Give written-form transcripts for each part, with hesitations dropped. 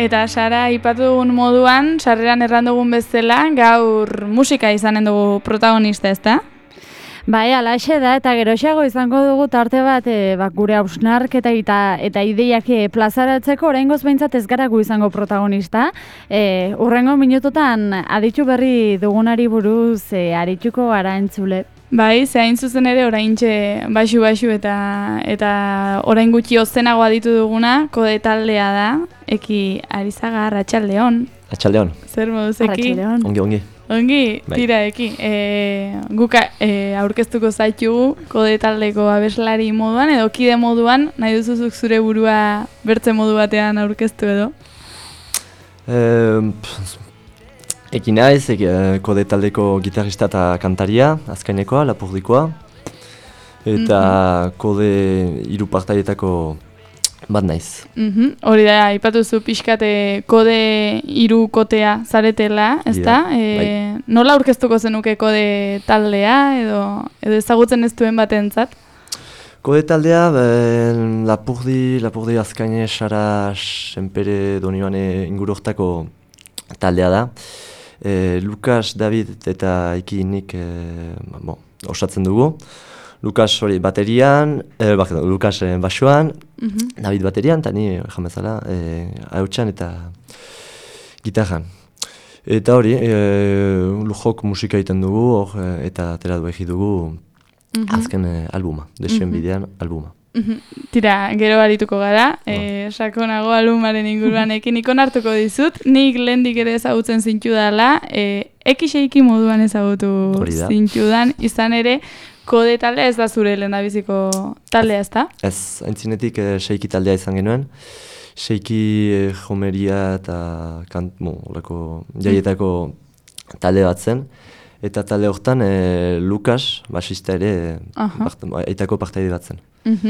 Eta Sara aipatu dugun moduan, sarreran erran dugun bezala, gaur musika izanen dugu protagonista, ezta? Bai, alaxe da, eta geroxeago izango dugu tarte bat gure hausnarketa eta ideiak plazaratzeko, oraingoz behintzat ez gara gu izango protagonista. Hurrengo minututan aditu berri dugunari buruz arituko gara entzule. Bai, zehain zuzen ere oraintxe baxu eta orain gutxi ozenago aditu duguna, kode taldea da, Eki Arizaga, Arratsaldeon. Arratsaldeon. Zer moduz, Eki? Ongi. Ongi, tira, Eki. Guk aurkeztuko zaitugu kode taldeko abeslari moduan, edo kide moduan, nahi duzuzuk zure burua bertze modu batean aurkeztu edo? Eki naiz, kode taldeko gitarrista eta kantaria, azkainekoa, lapurdikoa. Eta kode hiru partaietako bat naiz. Hori da, aipatu zu pixkate kode hirukotea zaretela, ezta? Nola aurkeztuko zenuke kode taldea edo ezagutzen ez duen batentzat? Kode taldea, lapurdi azkaine, Sara, Senpere, Donibane ingurortako taldea da. Lukas, David eta Eki nik osatzen dugu. Lukas hori baterian, Lukas basuan, David baterian, eta ni jamezala hautsan eta gitarran. Eta hori, lujok musika egiten dugu, eta atera du dugu azken albuma, Desioen bidean albuma. Tira, gero arituko gara, sakonago albumaren inguruan ekin ikon hartuko dizut, nik lehendik ere ezagutzen zintu dela, Eki moduan ezagutu zintudan, izan ere, kode taldea ez da zure lehendabiziko taldea, ez da? Ez, aintzinetik Seiki taldea izan genuen. Seiki jomeria eta jaietako talde bat zen. Eta talde horretan Lukas, basista ere, aitako partaide bat zen.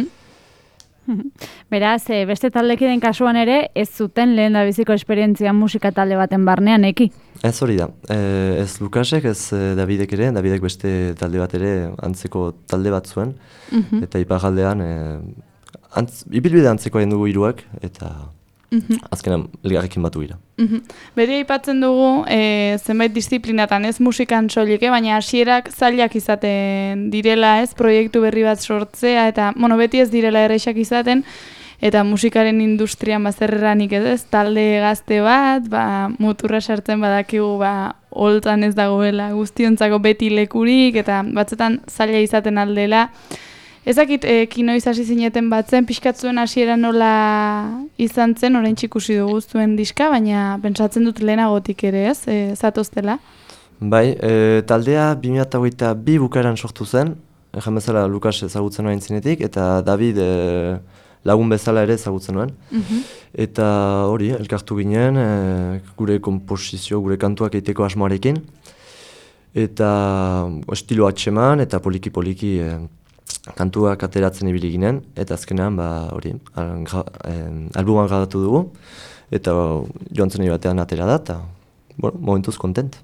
Beraz, beste taldekiden kasuan ere, ez zuten lehendabiziko esperientzia musika talde baten barnean, Eki? Ez hori da. Ez Lukasek, ez Davidek ere, Davidek beste talde bat ere antzeko talde bat zuen. Eta iparraldean, ibilbide antzeko egin dugu hiruak, eta azkenan elgarrekin batu gira. Beti aipatzen dugu zenbait disiplinatan, ez musikan soilik, baina hasierak zailak izaten direla, ez proiektu berri bat sortzea, eta beti ez direla erreixak izaten, eta musikaren industrian bazerreranik ez, talde gazte bat, muturra sartzen badakigu, holtan ez dagoela guztiontzako beti lekurik, eta batzetan zaila izaten aldela. Ezakit, kinoiz hasi zineten batzen, pixkatzuen hasiera nola izan zen, orain txikusi dugu zuen diska, baina pentsatzen dut lehenagotik ere, ez, zatoztela? Bai, taldea 2022 bukaeran sortu zen, ejan bezala Lukas ezagutzen nuen zinetik, eta David lagun bezala ere ezagutzen nuen. Eta hori, elkartu ginen, gure komposizio, gure kantuak egiteko asmoarekin, eta estilo atxeman, eta poliki-poliki kantuak ateratzen ibili ginen, eta azkenean hori, albuman grabatu dugu, eta joan zen batean atera da, eta momentuz kontent.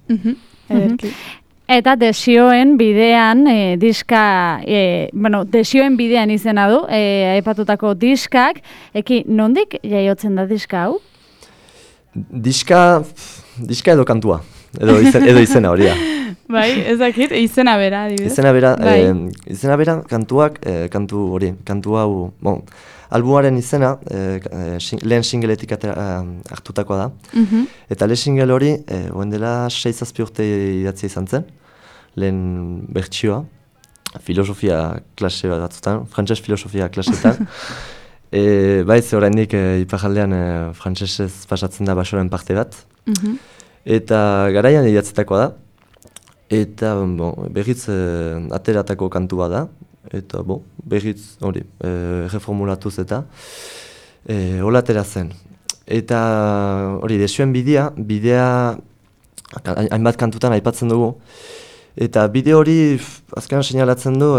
Eta Desioen bidean diska, Desioen bidean izena du, aipatutako diskak, Eki, nondik jaiotzen da diska hau? Diska edo kantua, edo izena hori da. Bai, ezakit, izena bera, adibidez. Izena bera, kantuak, kantu hau, albumaren izena, lehen singleetik hartutakoa da. Eta lehen single hori, oen dela 6-7 urte idatzia izan zen, lehen bertsioa, filosofia klase batzutan, frantses filosofia klasetan. Baiz, oraindik iparraldean frantsesez pasatzen da basoren parte bat. Eta garaian idatzetakoa da. Eta berriz ateratako kantua da, eta berriz hori, reformulatuz eta hola atera zen. Eta hori, Desioen bidea hainbat kantutan aipatzen dugu, eta bideo hori azkenan seinalatzen du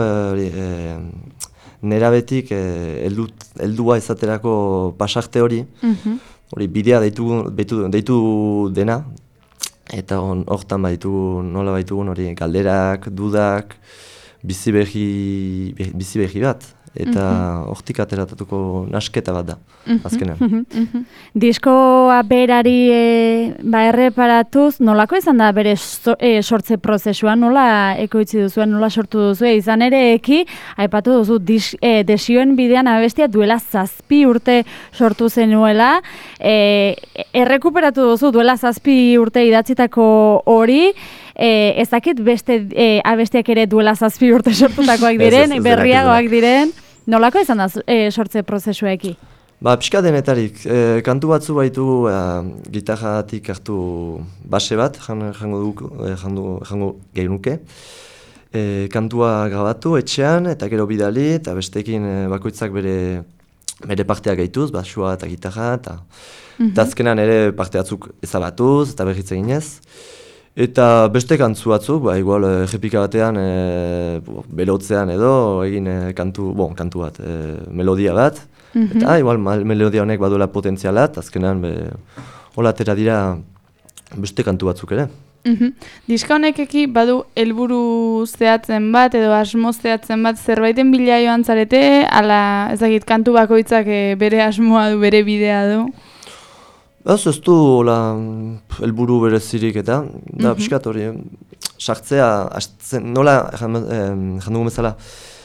nerabetik heldua izaterako pasarte hori, bidea deitu dena, eta hortan nola baitugun hori galderak, dudak, bizi berri bat. eta hortik ateratatuko nasketa bat da, azkenean. Diskoa berari erreparatuz, nolako izan da bere sortze prozesua, nola ekoitzi duzuen, nola sortu duzu, izan ere aipatu duzu, desioen bidean abestia duela 7 urte sortu zenuela, errekuperatu duzu duela 7 urte idatzitako hori, ez dakit beste abestiak ere duela 7 urte sortutakoak diren, berriagoak diren, nolako izan da sortze prozesueki? Pixka denetarik, kantu batzu baitu gitarratik hartu base bat, jango gehinuke. Kantua grabatu etxean eta gero bidali eta bestekin bakoitzak bere parteak gehituz, basua eta gitarra eta azkenan ere parte batzuk ezabatuz eta berriz eginez. Eta beste kantzu batzuk, igual errepika batean belotzean edo egin kantu bat, melodia bat. Eta igual melodia honek baduela potentziala, azkenan hola atera dira beste kantu batzuk ere. Diska honekeki badu helburu zehatzen bat edo asmo zehatzen bat zerbaiten bila joan zarete, ala ezagik kantu bakoitzak bere asmoa du, bere bidea du? Ez du helburu berezirik eta, da pixkat hori, sartzea, nola jandugu bezala,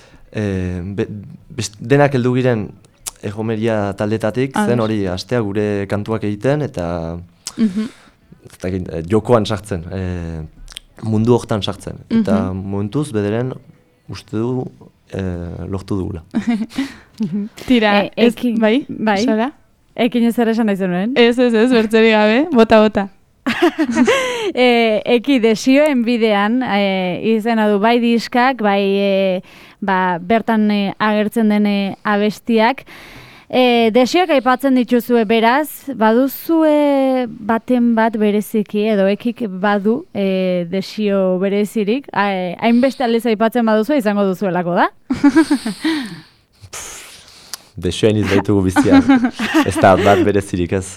denak heldu giren egomeria taldetatik, zen hori hastea gure kantuak egiten eta jokoan sartzen, mundu hortan sartzen. Eta momentuz bederen uste du lortu dugula. Tira, bai? Sara? Ekin ez ere esan nahi zenuen? Ez, bertzeri gabe, bota. Eki desioen bidean, izena du bai diskak, bai bertan agertzen den abestiak. Desioak aipatzen dituzue beraz, baduzue baten bat bereziki, edo ekik badu desio berezirik, hainbeste aldiz aipatzen baduzu izango duzuelako da? Desioen izbaitugu biztian, ez da bat berezirik ez.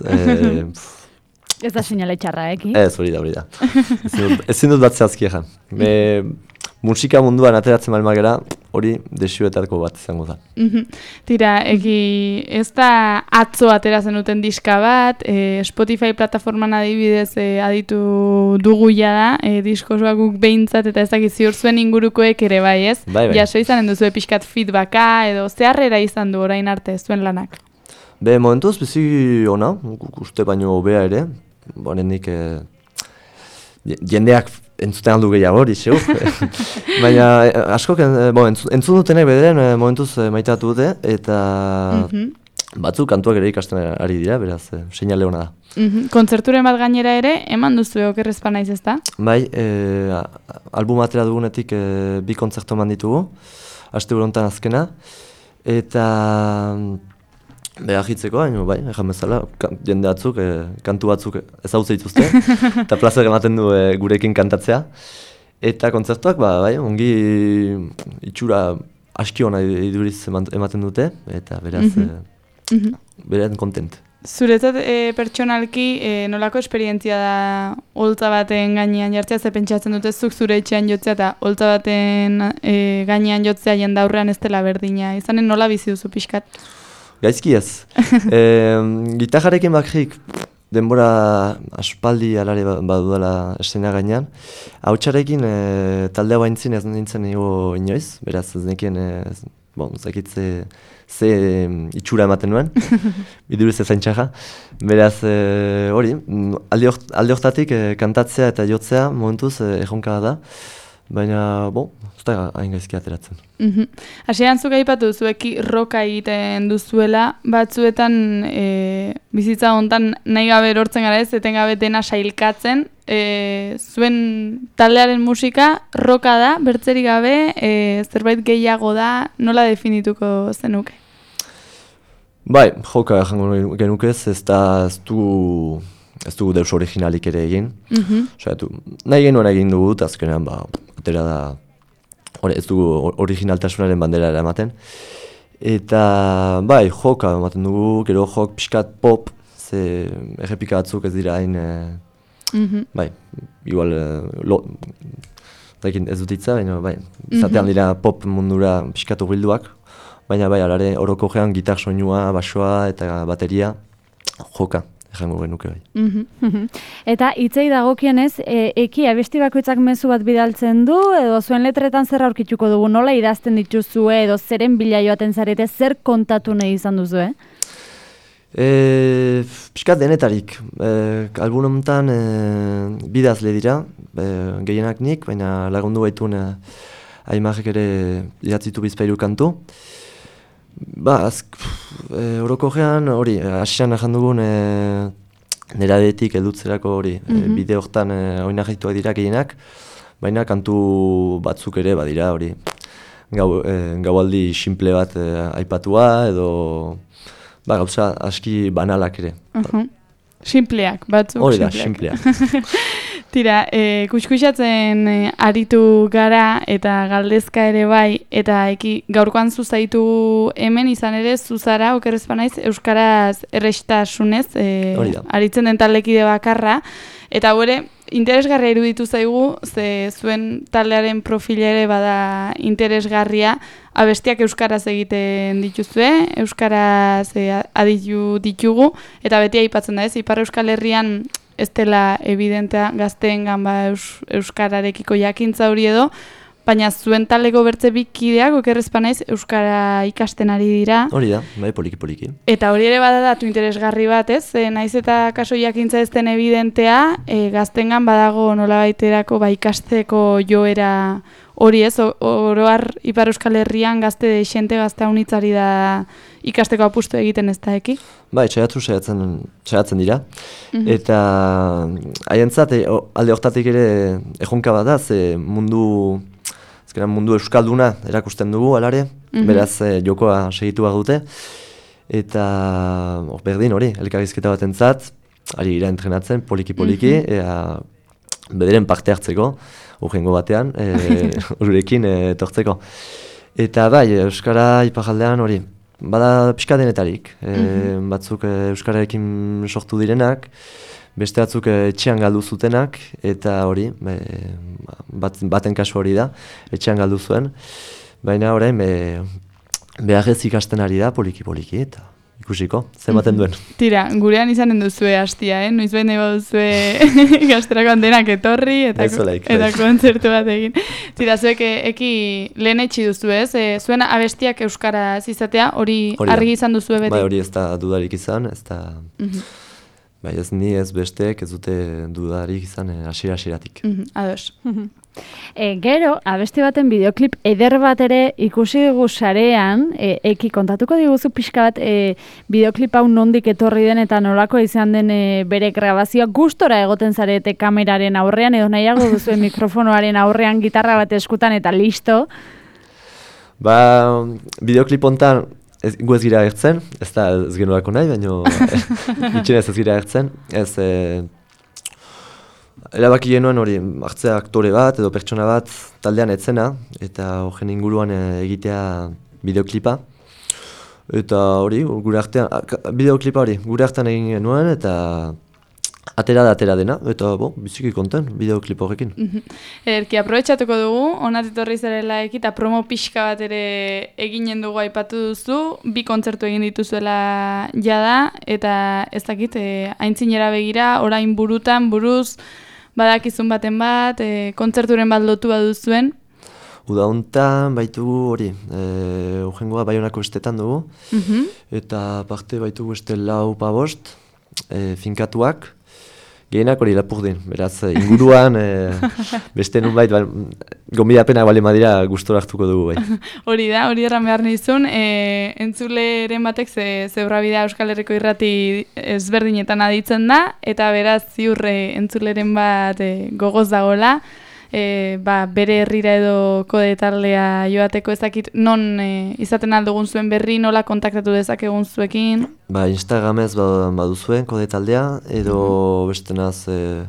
Ez da sinale txarra, eki? Ez, hori da. Ezin dut bat zehazki egan. Musika munduan ateratzen malmagera, hori desioetako bat izango da. Tira, eki ez da atzo ateratzen duten diska bat, Spotify plataforman adibidez aditu dugu da, diskosoak guk behintzat eta ezak ziur zuen ingurukoek ere bai ez? Bai. Jaso izanen duzu pixkat feedbacka edo zeharrera izan du orain arte zuen lanak? Momentuz bizi ona, uste baino hobea ere, honendik jendeak entzuten aldu gehiago hori, zeu. Baina askok entzun dutenek bederen momentuz maitatu dute, eta batzuk kantuak ere ikasten ari dira, beraz, seinale hona da. Kontzerturen bat gainera ere, eman duzu okerrezpa naiz ez da? Bai, album atera dugunetik 2 kontzertu eman ditugu, aste burontan azkena, eta behar hitzeko, bai, egan bezala, jende batzuk, kantu batzuk ezauze dituzte, eta plazer ematen du gurekin kantatzea. Eta kontzertuak, bai, ongi itxura aski hona iduriz ematen dute, eta beraz, beren kontent. Zuretzat pertsonalki nolako esperientzia da holtza baten gainean jartzea, ze pentsatzen dute zuk zure etxean jotzea eta holtza baten gainean jotzea jendaurrean ez dela berdina. Izanen nola bizi duzu pixkat? Gaizki ez. Gitarrarekin bakrik denbora aspaldi alare badudala esena gainean. Hautsarekin taldea baintzin ez nintzen inoiz, beraz ez nekien zakitze ze itxura ematen nuen, biduruz ez zaintxarra. Beraz hori, alde hortatik kantatzea eta jotzea momentuz erronka da, baina ez da hain gaizki ateratzen. Hasieran zuk aipatu zueki roka egiten duzuela, batzuetan bizitza hontan nahi gabe erortzen gara ez, etengabe dena sailkatzen, zuen taldearen musika roka da, bertzerik gabe, zerbait gehiago da, nola definituko zenuke? Bai, joka jango genukez, ez dugu deus originalik ere egin. Nahi genuen egin dugu, azkenean atera da, ez dugu originaltasunaren bandera ematen. Eta bai, joka ematen dugu, gero jok pixkat pop, ze errepika batzuk ez dira hain, bai, igual, ez dut itza, baina bai, izatean dira pop mundura pixkat urbilduak, baina bai, alare orokorrean gitar soinua, basoa eta bateria joka, ejango genuke bai. Eta hitzei dagokienez, eki abesti bakoitzak mezu bat bidaltzen du, edo zuen letretan zer aurkituko dugu, nola idazten dituzue, edo zeren bila joaten zarete, zer kontatu nahi izan duzu, Piskat denetarik, album honetan bidazle dira, gehienak nik, baina lagundu baitun Aimarrek ere idatzitu bizpairu kantu. Orokorrean hori, hasian ajan dugun neradetik edutzerako hori, bide horretan oinarrituak dira gehienak, baina kantu batzuk ere badira hori, gaualdi simple bat aipatua edo gauza aski banalak ere. Simpleak, batzuk hori da, simpleak. Tira, kuskusatzen aritu gara eta galdezka ere bai, eta gaurkoan zuzaitu hemen izan ere zuzara, okerrez banaiz, euskaraz errestasunez, aritzen den taldekide bakarra, eta gure interesgarria iruditu zaigu, ze zuen taldearen profila ere bada interesgarria, abestiak euskaraz egiten dituzue, euskaraz aditu ditugu, eta beti aipatzen da ez, Ipar Euskal Herrian ez dela evidentea gazteengan euskararekiko jakintza hori edo, baina zuen taldeko bertze bikideak, okerrezpa naiz, euskara ikasten ari dira. Hori da, bai poliki. Eta hori ere bada datu interesgarri bat, ez? Naiz eta kaso jakintza ez den evidentea, gazteengan badago nolabaiterako ikasteko joera hori ez, oroar Ipar Euskal Herrian gazte deixente, gazte haunitzari da ikasteko apustu egiten ez da eki? Bai, saiatzen dira. Eta haientzat alde hortatik ere ejonka bat da, ze mundu euskalduna erakusten dugu alare, beraz jokoa segitu behar dute. Eta berdin hori, elkarrizketa batentzat, ari gira entrenatzen poliki-poliki, bederen parte hartzeko, urrengo batean, ururekin etortzeko. Eta bai, euskara iparaldean hori, bada pixka denetarik, batzuk euskararekin sortu direnak, beste batzuk etxean galdu zutenak, eta hori, baten kasu hori da, etxean galdu zuen, baina orain beharrez ikasten ari da poliki-poliki, eta ikusiko, zenbaten duen. Tira, gurean izanen duzue hastia, noiz behin eba duzue gazterakoan denak etorri eta kontzertu bat egin. Tira, zuek lehen etxi duzu ez, zuen abestiak euskaraz izatea, hori argi izan duzue beti? Bai, hori ez da dudarik izan, ez da... Bai, ez ni ez besteek ez dute dudarik izan hasieratik. Ados. Gero, abesti baten bideoklip eder bat ere ikusi dugu sarean, eki kontatuko diguzu pixka bat bideoklip hau nondik etorri den eta nolako izan den bere grabazioa gustora egoten zarete kameraren aurrean, edo nahiago duzu mikrofonoaren aurrean gitarra bat eskutan eta listo? Bideoklip hontan gu ez gira agertzen, ez da ez genuako nahi, baina itxenez ez gira agertzen, erabaki genuen hori hartzea aktore bat edo pertsona bat taldean etzena, eta horren inguruan egitea bideoklipa. Eta hori, bideoklipa hori, gure artean egin genuen, eta atera dena, eta biziki konten bideoklip horrekin. Erki, aprobetxatuko dugu, onat etorri zarela eta promo pixka bat ere eginen dugu aipatu duzu, 2 kontzertu egin dituzuela jada, eta ez dakit, aintzinera begira, orain buruz, badakizun baten bat, kontzerturen bat lotu baduzuen. Uda hontan baitugu hori, urrengoa Baionako estetan dugu, eta parte baitugu este 4-5 finkatuak, gehienak hori Lapurdin, beraz inguruan beste nunbait gonbidapenak bale madira gustora hartuko dugu bai. Hori da, hori erran behar nizun, entzuleren batek zebrabidea Euskal Herriko irrati ezberdinetan aditzen da, eta beraz ziurre entzuleren bat gogoz dagoela, bere herrira edo kode taldea joateko ezakit non izaten aldugun zuen berri, nola kontaktatu dezakegun zuekin? Instagramez baduzuen kode taldea, edo bestenaz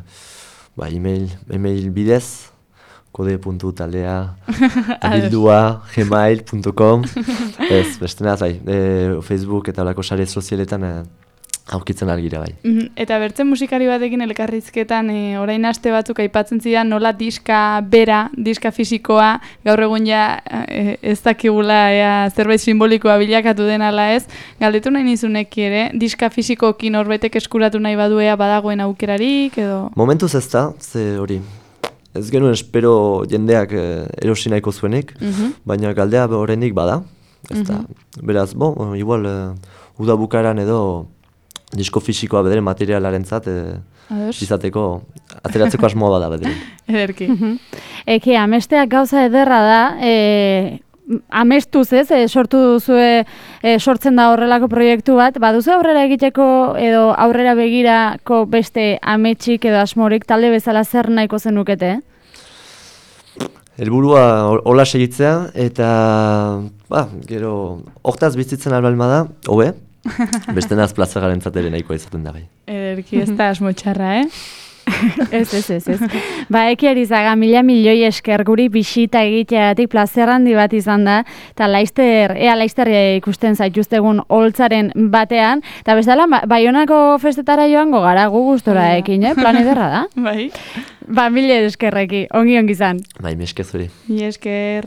email bidez, kode.taldea, abildua, gmail.com, bestenaz Facebook eta olako sare sozialetan aurkitzen argira bai. Eta bertze musikari batekin elkarrizketan orain aste batzuk aipatzen zidan nola diska bera, diska fisikoa, gaur egun ja ez dakigula zerbait simbolikoa bilakatu den ala ez, galdetu nahi nizunek ere, diska fisikoki norbaitek eskuratu nahi baduea badagoen aukerarik edo? Momentuz ez da, ze hori, ez genuen espero jendeak erosi nahiko zuenik, baina galdea horrenik bada, ez da, beraz, igual uda bukaran edo disko fisikoa bederen materialarentzat izateko, ateratzeko asmoa bada bederen. Ederki. Eki, amesteak gauza ederra da, amestuz ez, sortu duzue, sortzen da horrelako proiektu bat, baduzu aurrera egiteko edo aurrera begirako beste ametsik edo asmorik talde bezala zer nahiko zenukete? Helburua hola segitzea eta gero hortaz bizitzen albalma da, hobe, beste naz plazagarentzat ere nahikoa izaten da bai. Ederki, ez da asmo txarra, Ez. Ba, Eki Arizaga, mila milioi esker guri bisita egiteagatik plazer handi bat izan da, eta laizter ikusten zaituztegun holtzaren batean, eta bestela, Baionako festetara joango gara gu gustora ekin, plan ederra da? Bai. Ba, mila eskerreki, ongi izan. Bai, mi esker zuri. Mi esker.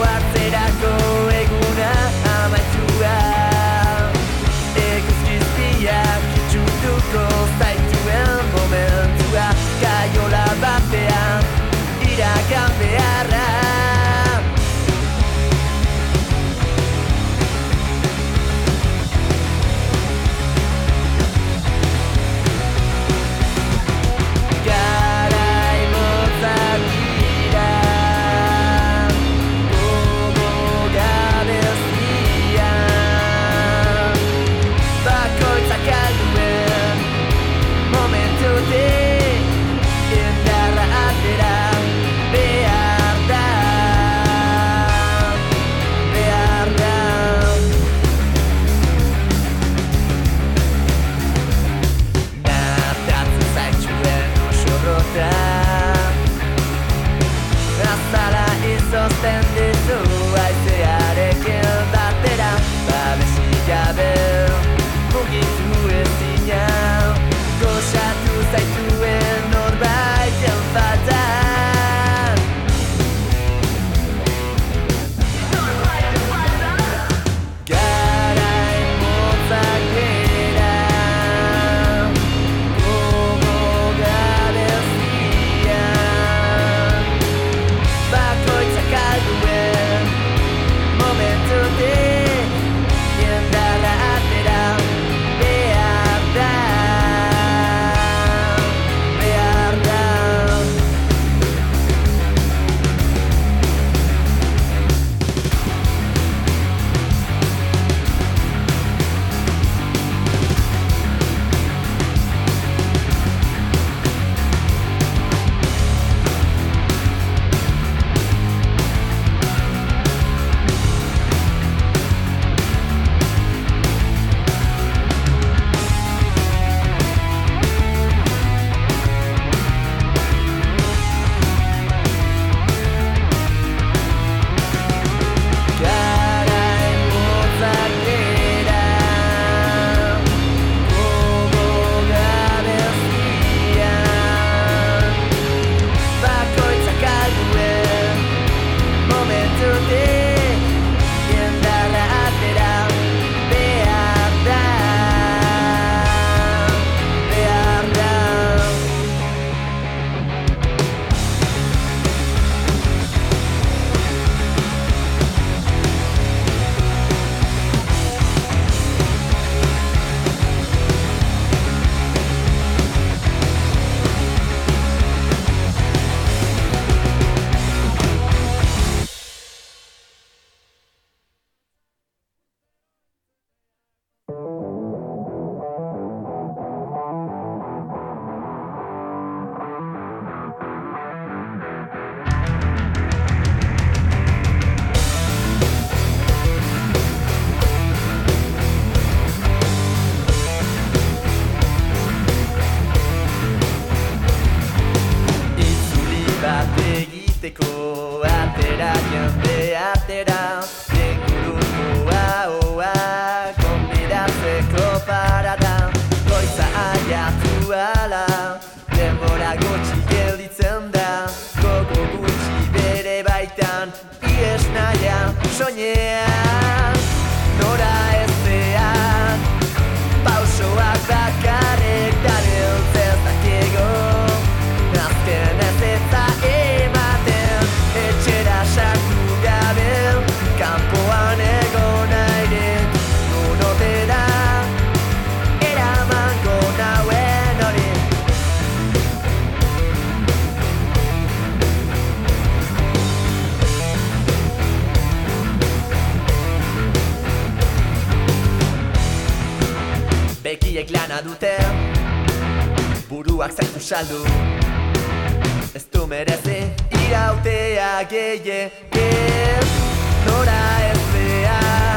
Ohartzerako eguna amaitua, eguzkizpi soinean, nora ezean, pausoak bakarrik dabiltzez dakigu, azken ez eta ematen, etxera sartu gabe, kanpoan egon airik, nunotera, eramango nauen hori. Begiek lana dute, buruak zaitu saldu, ez du merezi irautea gehiagez, nora ez behar.